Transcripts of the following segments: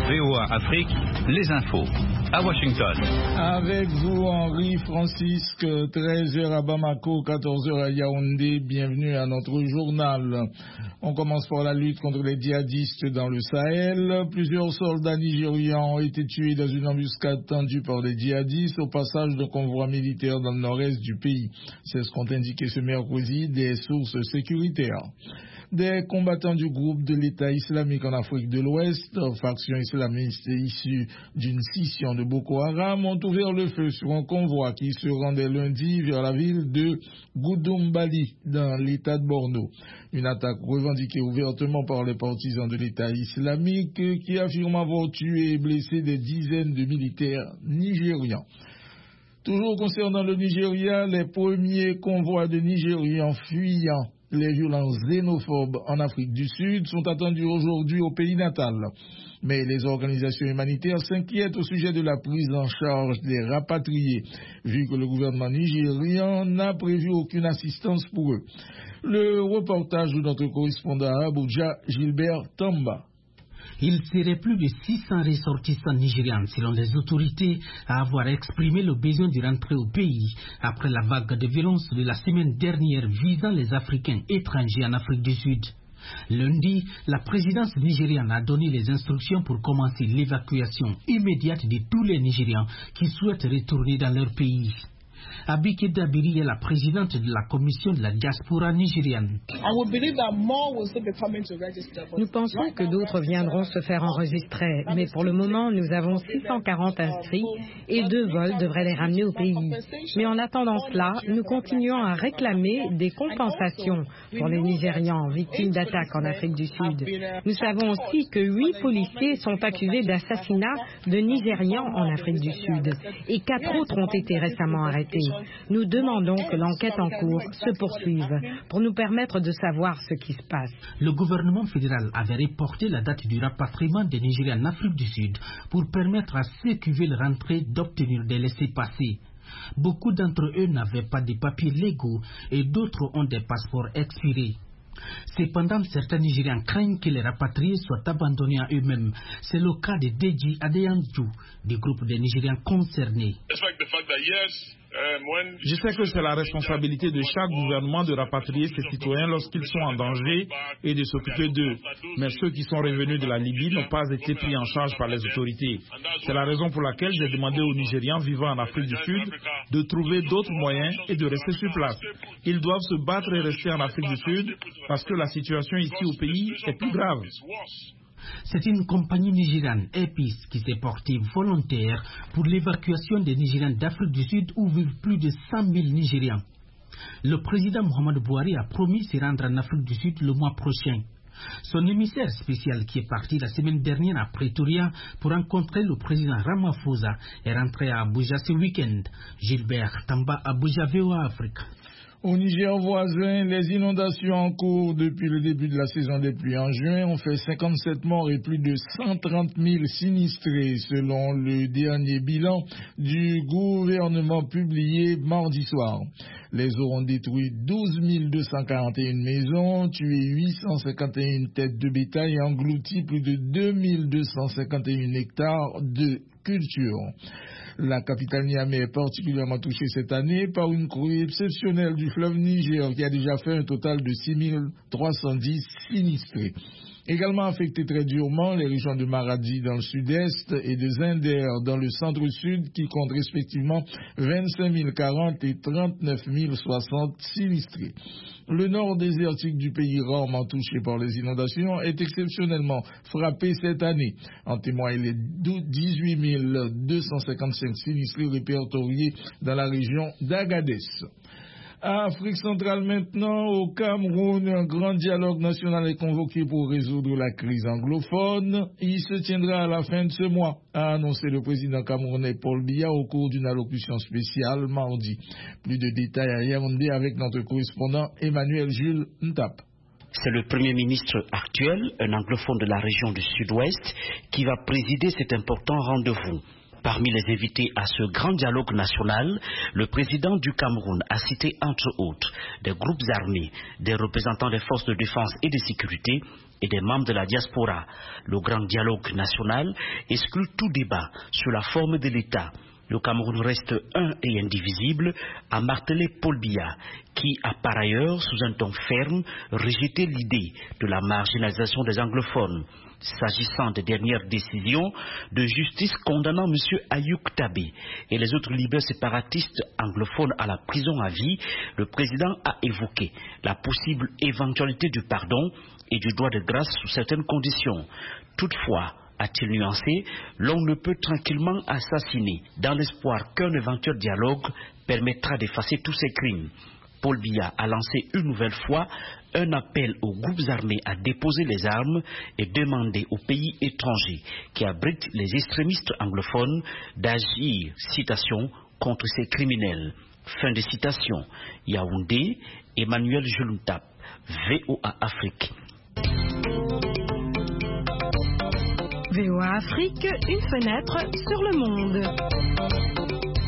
VOA Afrique, les infos. À Washington. Avec vous, Henri Francisque, 13h à Bamako, 14h à Yaoundé. Bienvenue à notre journal. On commence par la lutte contre les djihadistes dans le Sahel. Plusieurs soldats nigérians ont été tués dans une embuscade tendue par les djihadistes au passage d'un convoi militaire dans le nord-est du pays. C'est ce qu'ont indiqué ce mercredi des sources sécuritaires. Des combattants du groupe de l'État islamique en Afrique de l'Ouest, faction islamiste issue d'une scission de Boko Haram, ont ouvert le feu sur un convoi qui se rendait lundi vers la ville de Goudombaly dans l'État de Borno. Une attaque revendiquée ouvertement par les partisans de l'État islamique qui affirment avoir tué et blessé des dizaines de militaires nigérians. Toujours concernant le Nigeria, les premiers convois de Nigérians fuyant les violences xénophobes en Afrique du Sud sont attendus aujourd'hui au pays natal. Mais les organisations humanitaires s'inquiètent au sujet de la prise en charge des rapatriés, vu que le gouvernement nigérian n'a prévu aucune assistance pour eux. Le reportage de notre correspondant à Abuja, Gilbert Tamba. Il serait plus de 600 ressortissants nigérians, selon les autorités, à avoir exprimé le besoin de rentrer au pays après la vague de violence de la semaine dernière visant les Africains étrangers en Afrique du Sud. Lundi, la présidence nigériane a donné les instructions pour commencer l'évacuation immédiate de tous les Nigérians qui souhaitent retourner dans leur pays. Abike Dabiri est la présidente de la commission de la diaspora nigériane. Nous pensons que d'autres viendront se faire enregistrer, mais pour le moment, nous avons 640 inscrits et 2 vols devraient les ramener au pays. Mais en attendant cela, nous continuons à réclamer des compensations pour les Nigérians victimes d'attaques en Afrique du Sud. Nous savons aussi que 8 policiers sont accusés d'assassinat de Nigérians en Afrique du Sud et 4 autres ont été récemment arrêtés. Nous demandons que l'enquête en cours se poursuive pour nous permettre de savoir ce qui se passe. Le gouvernement fédéral avait reporté la date du rapatriement des Nigériens en Afrique du Sud pour permettre à ceux qui veulent rentrer d'obtenir des laissez-passer. Beaucoup d'entre eux n'avaient pas de papiers légaux et d'autres ont des passeports expirés. Cependant, certains Nigériens craignent que les rapatriés soient abandonnés à eux-mêmes. C'est le cas de Deji Adeyanju, du groupe des Nigériens concernés. Je sais que c'est la responsabilité de chaque gouvernement de rapatrier ses citoyens lorsqu'ils sont en danger et de s'occuper d'eux. Mais ceux qui sont revenus de la Libye n'ont pas été pris en charge par les autorités. C'est la raison pour laquelle j'ai demandé aux Nigérians vivant en Afrique du Sud de trouver d'autres moyens et de rester sur place. Ils doivent se battre et rester en Afrique du Sud parce que la situation ici au pays est plus grave. C'est une compagnie nigériane, EPIS, qui s'est portée volontaire pour l'évacuation des Nigériens d'Afrique du Sud où vivent plus de 100 000 Nigérians. Le président Mohamed Bouhari a promis se rendre en Afrique du Sud le mois prochain. Son émissaire spécial qui est parti la semaine dernière à Pretoria pour rencontrer le président Ramaphosa est rentré à Abuja ce week-end. Gilbert Tamba, Abuja, VOA Afrique. Au Niger voisin, les inondations en cours depuis le début de la saison des pluies en juin ont fait 57 morts et plus de 130 000 sinistrés, selon le dernier bilan du gouvernement publié mardi soir. Les eaux ont détruit 12 241 maisons, tué 851 têtes de bétail et englouti plus de 2 251 hectares de culture. La capitale Niamey est particulièrement touchée cette année par une crue exceptionnelle du fleuve Niger qui a déjà fait un total de 6 310 sinistrés. Également affectées très durement les régions de Maradi dans le sud-est et de Zinder dans le centre-sud qui comptent respectivement 25 040 et 39 060 sinistrés. Le nord désertique du pays, rarement touché par les inondations, est exceptionnellement frappé cette année. En témoignent les 18 255 sinistrés répertoriés dans la région d'Agadez. Afrique centrale maintenant, au Cameroun, un grand dialogue national est convoqué pour résoudre la crise anglophone. Il se tiendra à la fin de ce mois, a annoncé le président camerounais Paul Biya au cours d'une allocution spéciale mardi. Plus de détails à Yaoundé avec notre correspondant Emmanuel Jules Ntap. C'est le Premier ministre actuel, un anglophone de la région du Sud-Ouest, qui va présider cet important rendez-vous. Parmi les invités à ce grand dialogue national, le président du Cameroun a cité entre autres des groupes armés, des représentants des forces de défense et de sécurité et des membres de la diaspora. Le grand dialogue national exclut tout débat sur la forme de l'État. Le Cameroun reste un et indivisible, a martelé Paul Biya, qui a par ailleurs, sous un ton ferme, rejeté l'idée de la marginalisation des anglophones. S'agissant des dernières décisions de justice condamnant M. Ayouk Tabé et les autres leaders séparatistes anglophones à la prison à vie, le président a évoqué la possible éventualité du pardon et du droit de grâce sous certaines conditions. Toutefois, a-t-il nuancé, l'on ne peut tranquillement assassiner dans l'espoir qu'un éventuel dialogue permettra d'effacer tous ces crimes. Paul Biya a lancé une nouvelle fois un appel aux groupes armés à déposer les armes et demander aux pays étrangers qui abritent les extrémistes anglophones d'agir, citation, contre ces criminels. Fin de citation. Yaoundé, Emmanuel Jeluntap, VOA Afrique. VOA Afrique, une fenêtre sur le monde.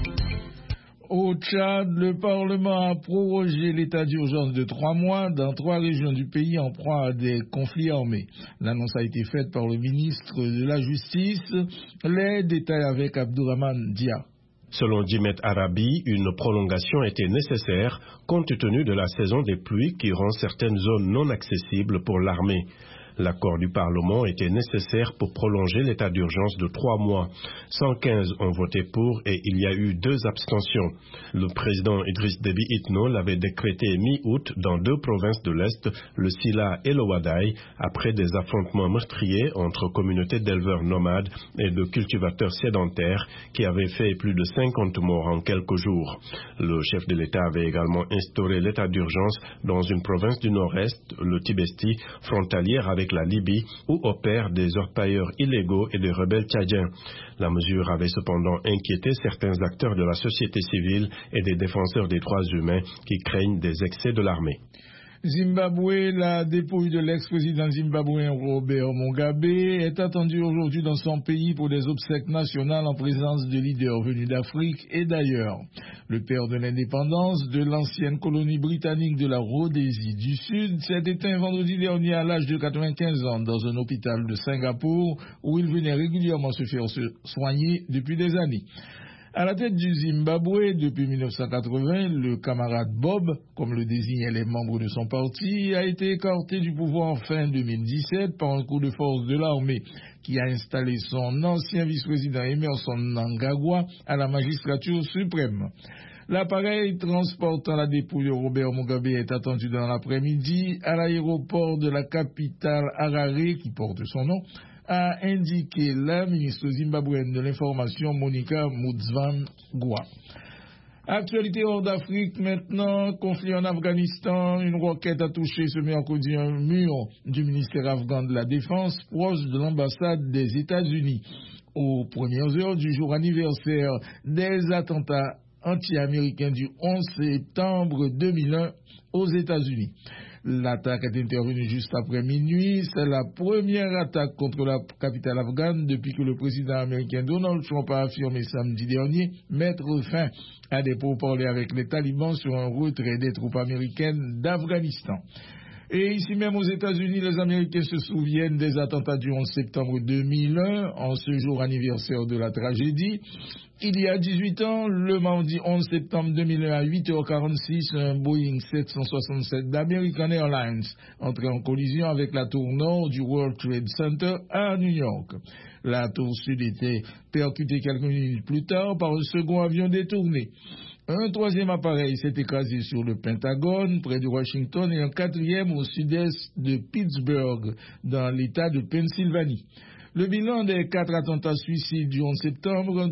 Au Tchad, le Parlement a prorogé l'état d'urgence de 3 mois dans 3 régions du pays en proie à des conflits armés. L'annonce a été faite par le ministre de la Justice. Les détails avec Abdourahmane Dia. Selon Dimet Arabi, une prolongation était nécessaire compte tenu de la saison des pluies qui rend certaines zones non accessibles pour l'armée. L'accord du Parlement était nécessaire pour prolonger l'état d'urgence de 3 mois. 115 ont voté pour et il y a eu 2 abstentions. Le président Idriss Déby Itno l'avait décrété mi-août dans 2 provinces de l'Est, le Silla et le Wadaï, après des affrontements meurtriers entre communautés d'éleveurs nomades et de cultivateurs sédentaires qui avaient fait plus de 50 morts en quelques jours. Le chef de l'État avait également instauré l'état d'urgence dans une province du Nord-Est, le Tibesti, frontalière avec la Libye, où opèrent des orpailleurs illégaux et des rebelles tchadiens. La mesure avait cependant inquiété certains acteurs de la société civile et des défenseurs des droits humains qui craignent des excès de l'armée. Zimbabwe, la dépouille de l'ex-président zimbabwéen Robert Mugabe est attendue aujourd'hui dans son pays pour des obsèques nationales en présence de leaders venus d'Afrique et d'ailleurs. Le père de l'indépendance de l'ancienne colonie britannique de la Rhodésie du Sud s'est éteint vendredi dernier à l'âge de 95 ans dans un hôpital de Singapour où il venait régulièrement se faire soigner depuis des années. À la tête du Zimbabwe depuis 1980, le camarade Bob, comme le désignaient les membres de son parti, a été écarté du pouvoir en fin 2017 par un coup de force de l'armée qui a installé son ancien vice-président Emmerson Mnangagwa à la magistrature suprême. L'appareil transportant la dépouille de Robert Mugabe est attendu dans l'après-midi à l'aéroport de la capitale Harare qui porte son nom, a indiqué la ministre zimbabwéenne de l'information Monica Mutsvangwa. Actualité hors d'Afrique maintenant, conflit en Afghanistan, une roquette a touché ce mercredi un mur du ministère afghan de la Défense proche de l'ambassade des États-Unis. Aux premières heures du jour anniversaire des attentats anti-américains du 11 septembre 2001 aux États-Unis. L'attaque est intervenue juste après minuit. C'est la première attaque contre la capitale afghane depuis que le président américain Donald Trump a affirmé samedi dernier mettre fin à des pourparlers avec les talibans sur un retrait des troupes américaines d'Afghanistan. Et ici même aux États-Unis, les Américains se souviennent des attentats du 11 septembre 2001, en ce jour anniversaire de la tragédie. Il y a 18 ans, le mardi 11 septembre 2001 à 8h46, un Boeing 767 d'American Airlines entrait en collision avec la tour nord du World Trade Center à New York. La tour sud était percutée quelques minutes plus tard par un second avion détourné. Un troisième appareil s'est écrasé sur le Pentagone, près de Washington, et un quatrième au sud-est de Pittsburgh, dans l'État de Pennsylvanie. Le bilan des 4 attentats suicides du 11 septembre,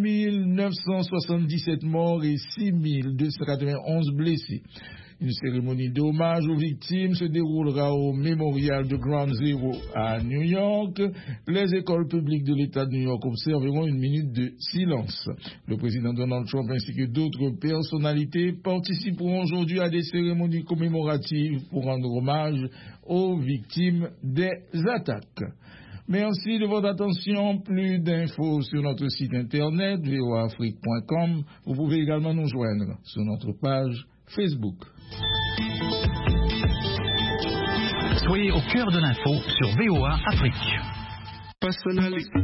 2977 morts et 6291 blessés. Une cérémonie d'hommage aux victimes se déroulera au mémorial de Ground Zero à New York. Les écoles publiques de l'État de New York observeront une minute de silence. Le président Donald Trump ainsi que d'autres personnalités participeront aujourd'hui à des cérémonies commémoratives pour rendre hommage aux victimes des attaques. Merci de votre attention. Plus d'infos sur notre site internet voaafrique.com. Vous pouvez également nous joindre sur notre page Facebook. Soyez au cœur de l'info sur VOA Afrique.